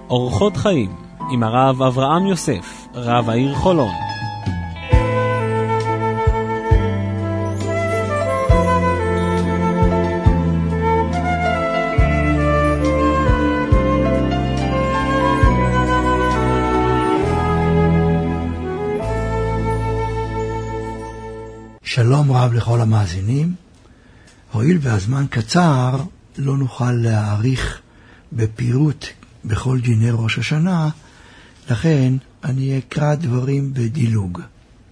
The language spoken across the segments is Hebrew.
אורחות חיים עם הרב אברהם יוסף, רב העיר חולון. שלום רב לכל המאזינים. הואיל והזמן קצר, לא נוכל להאריך בפירוט בכל דיני ראש השנה, לכן אני אקרא דברים בדילוג.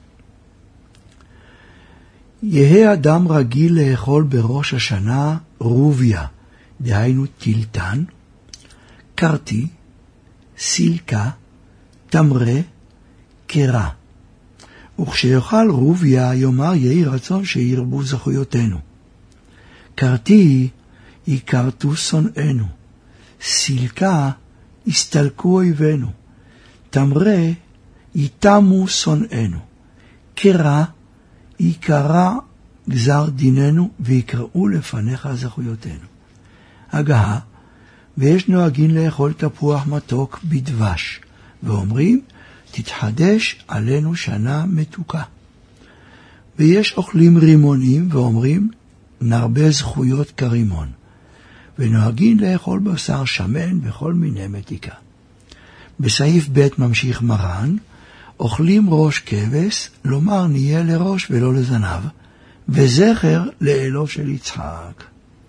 יהא אדם רגיל לאכול בראש השנה רוביה, דהיינו טילטן, קרטי, סילקה, תמרה, קרה. וכשיאכל רוביה יאמר יהי רצון שירבו זכויותינו. קרטי יכרתו שונאינו, סילקה הסתלקו אויבינו, תמרה יתמו שונאינו, קרה יקרא גזר דיננו ויקראו לפניך זכויותינו. הגהה, ויש נוהגים לאכול תפוח מתוק בדבש, ואומרים תתחדש עלינו שנה מתוקה. ויש אוכלים רימונים ואומרים נרבה זכויות כרימון, ונוהגים לאכול בשר שמן וכל מיני מתיקה. בסעיף ב' ממשיך מרן, אוכלים ראש כבש, לומר נהיה לראש ולא לזנב, וזכר לאלו של יצחק.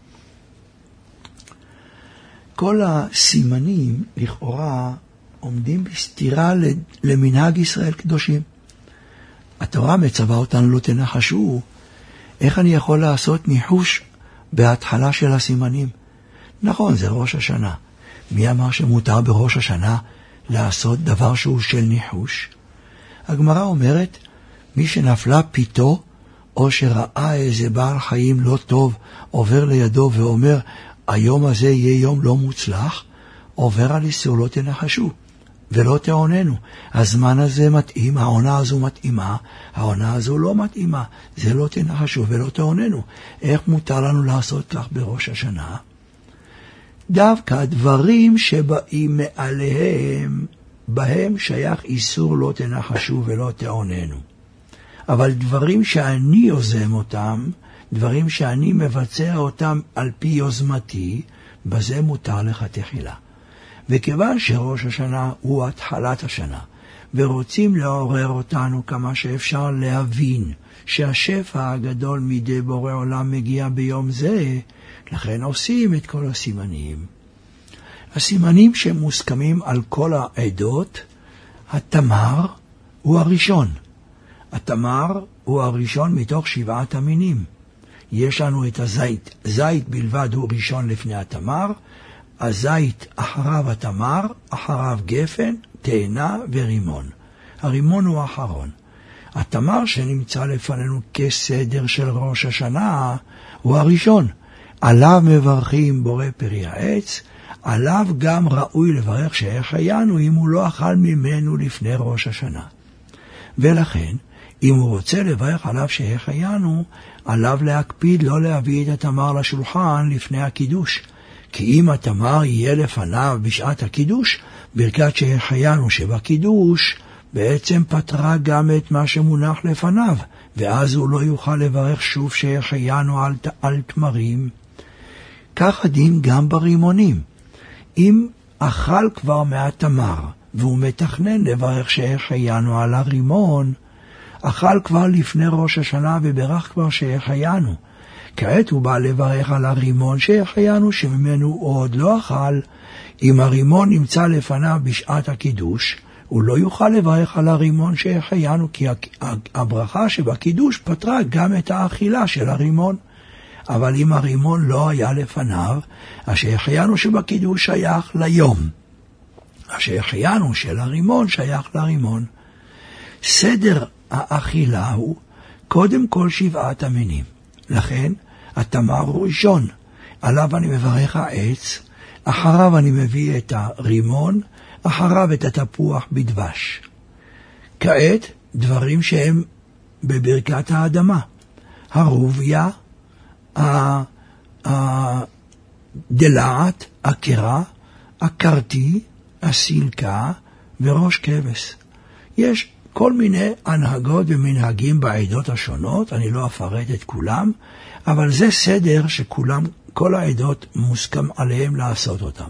כל הסימנים לכאורה עומדים בסתירה למנהג ישראל קדושים. התורה מצווה אותנו לא תנחשו. איך אני יכול לעשות ניחוש בהתחלה של הסימנים? נכון, זה ראש השנה. מי אמר שמותר בראש השנה לעשות דבר שהוא של ניחוש? הגמרא אומרת, מי שנפלה פיתו, או שראה איזה בעל חיים לא טוב, עובר לידו ואומר, היום הזה יהיה יום לא מוצלח, עובר על איסור לא תנחשו, ולא תעוננו. הזמן הזה מתאים, העונה הזו מתאימה, העונה הזו לא מתאימה, זה לא תנחשו ולא תעוננו. איך מותר לנו לעשות כך בראש השנה? דווקא דברים שבאים מעליהם, בהם שייך איסור לא תנחשו ולא תעוננו. אבל דברים שאני יוזם אותם, דברים שאני מבצע אותם על פי יוזמתי, בזה מותר לך תחילה. וכיוון שראש השנה הוא התחלת השנה, ורוצים לעורר אותנו כמה שאפשר להבין שהשפע הגדול מידי בורא עולם מגיע ביום זה, לכן עושים את כל הסימנים. הסימנים שמוסכמים על כל העדות, התמר הוא הראשון. התמר הוא הראשון מתוך 7 המינים. יש לנו את הזית. זית בלבד הוא ראשון לפני התמר, הזית אחריו התמר, אחריו גפן, תאנה ורימון. הרימון הוא האחרון. התמר שנמצא לפנינו כסדר של ראש השנה הוא הראשון. עליו מברכים בורא פרי העץ, עליו גם ראוי לברך שהחיינו אם הוא לא אכל ממנו לפני ראש השנה. ולכן, אם הוא רוצה לברך עליו שהחיינו, עליו להקפיד לא להביא את התמר לשולחן לפני הקידוש. כי אם התמר יהיה לפניו בשעת הקידוש, ברכת שהחיינו שבקידוש בעצם פתרה גם את מה שמונח לפניו, ואז הוא לא יוכל לברך שוב שהחיינו על תמרים. כך הדין גם ברימונים. אם אכל כבר מהתמר, והוא מתכנן לברך שהחיינו על הרימון, אכל כבר לפני ראש השנה וברך כבר שהחיינו. כעת הוא בא לברך על הרימון שהחיינו שממנו הוא עוד לא אכל. אם הרימון נמצא לפניו בשעת הקידוש, הוא לא יוכל לברך על הרימון שהחיינו, כי הברכה שבקידוש פתרה גם את האכילה של הרימון. אבל אם הרימון לא היה לפניו, השהחיינו שבקידוש שייך ליום. השהחיינו של הרימון שייך לרימון. סדר האכילה הוא קודם כל 7 המינים. לכן התמר הוא ראשון. עליו אני מברך העץ, אחריו אני מביא את הרימון, אחריו את התפוח בדבש. כעת דברים שהם בברכת האדמה. הרוביה, הדלעת, הקרה, הקרתי, הסילקה וראש כבש. יש כל מיני הנהגות ומנהגים בעדות השונות, אני לא אפרט את כולם, אבל זה סדר שכולם, כל העדות מוסכם עליהם לעשות אותם.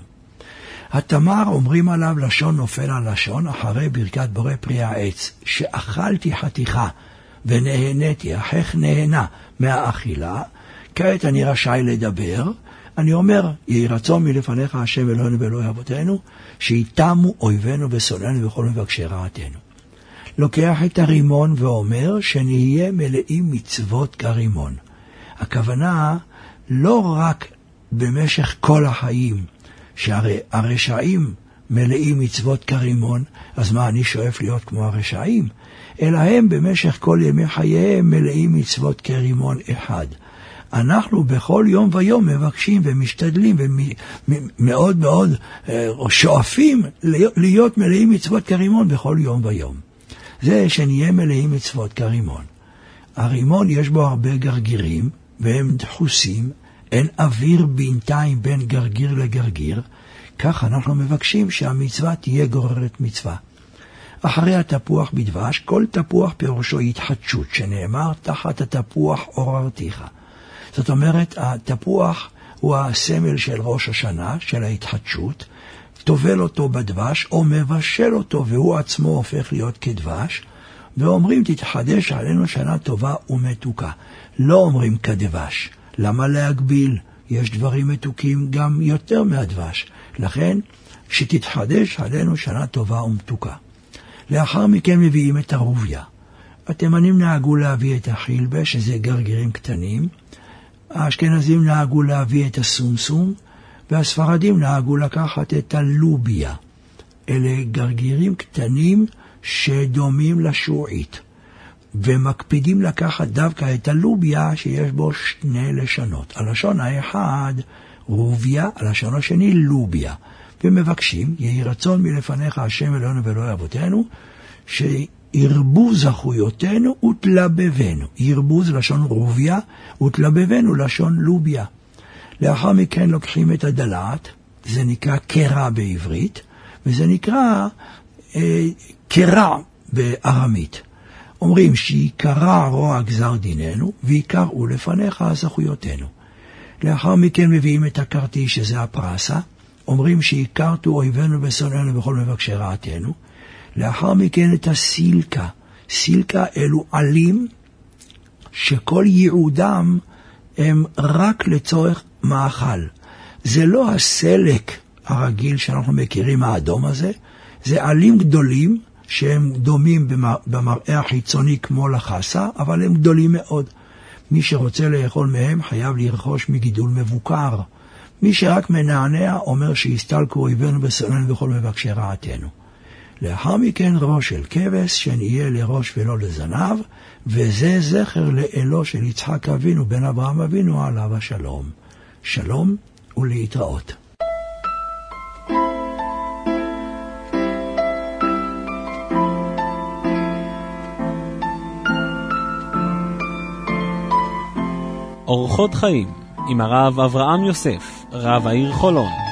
התמר אומרים עליו לשון נופל על לשון, אחרי ברכת בורא פרי העץ, שאכלתי חתיכה ונהניתי, החך נהנה מהאכילה, כעת אני רשאי לדבר, אני אומר, יהי רצון מלפניך השם אלוהינו ואלוהי אבותינו, שיתמו אויבינו ושונאינו וכל מבקשי רעתנו. לוקח את הרימון ואומר שנהיה מלאים מצוות כרימון. הכוונה לא רק במשך כל החיים, שהרי הרשעים מלאים מצוות כרימון, אז מה, אני שואף להיות כמו הרשעים? אלא הם במשך כל ימי חייהם מלאים מצוות כרימון אחד. אנחנו בכל יום ויום מבקשים ומשתדלים ומאוד מאוד שואפים להיות מלאים מצוות כרימון בכל יום ויום. זה שנהיה מלאים מצוות כרימון. הרימון יש בו הרבה גרגירים והם דחוסים, אין אוויר בינתיים בין גרגיר לגרגיר, כך אנחנו מבקשים שהמצווה תהיה גוררת מצווה. אחרי התפוח בדבש, כל תפוח פירושו התחדשות, שנאמר תחת התפוח עוררתיך. זאת אומרת, התפוח הוא הסמל של ראש השנה, של ההתחדשות, תובל אותו בדבש או מבשל אותו והוא עצמו הופך להיות כדבש, ואומרים תתחדש עלינו שנה טובה ומתוקה. לא אומרים כדבש. למה להגביל? יש דברים מתוקים גם יותר מהדבש. לכן שתתחדש עלינו שנה טובה ומתוקה. לאחר מכן מביאים את הרוביה. התימנים נהגו להביא את החילבה, שזה גרגירים קטנים. האשכנזים נהגו להביא את הסומסום, והספרדים נהגו לקחת את הלוביה. אלה גרגירים קטנים שדומים לשועית, ומקפידים לקחת דווקא את הלוביה שיש בו שני לשונות. הלשון האחד רוביה, הלשון השני לוביה. ומבקשים, יהי רצון מלפניך השם אלוהינו ואלוהי אבותינו, שירבו זכויותינו ותלבבנו. ירבוז לשון רוביה ותלבבנו לשון לוביה. לאחר מכן לוקחים את הדלת, זה נקרא קרע בעברית, וזה נקרא קרע בארמית. אומרים שיקרע רוע גזר דיננו, ויקראו לפניך זכויותינו. לאחר מכן מביאים את הקרתי, שזה הפרסה, אומרים שיקרתו אויבינו ושונאינו בכל מבקשי רעתנו. לאחר מכן את הסילקה. סילקה אלו עלים שכל ייעודם הם רק לצורך מאכל. זה לא הסלק הרגיל שאנחנו מכירים, האדום הזה, זה עלים גדולים שהם דומים במראה החיצוני כמו לחסה, אבל הם גדולים מאוד. מי שרוצה לאכול מהם חייב לרכוש מגידול מבוקר. מי שרק מנענע אומר שיסתלקו אויבינו ושונאינו בכל מבקשי רעתנו. לאחר מכן ראש של כבש שנהיה לראש ולא לזנב, וזה זכר לאלו של יצחק אבינו בן אברהם אבינו עליו השלום. שלום ולהתראות. אורחות חיים עם הרב אברהם יוסף, רב העיר חולון.